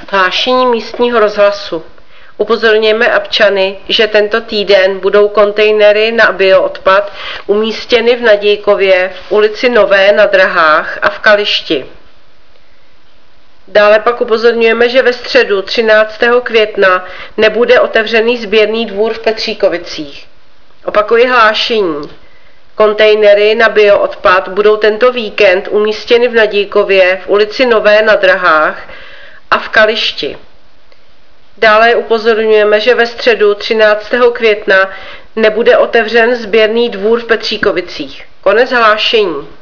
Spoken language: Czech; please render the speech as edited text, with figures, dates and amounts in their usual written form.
Hlášení místního rozhlasu. Upozorňujeme občany, že tento týden budou kontejnery na bioodpad umístěny v Nadějkově, v ulici Nové na Drahách a v Kališti. Dále pak upozorňujeme, že ve středu 13. května nebude otevřený sběrný dvůr v Petříkovicích. Opakuji hlášení. Kontejnery na bioodpad budou tento víkend umístěny v Nadějkově, v ulici Nové na Drahách a v Kališti. Dále upozorňujeme, že ve středu 13. května nebude otevřen sběrný dvůr v Petříkovicích. Konec hlášení.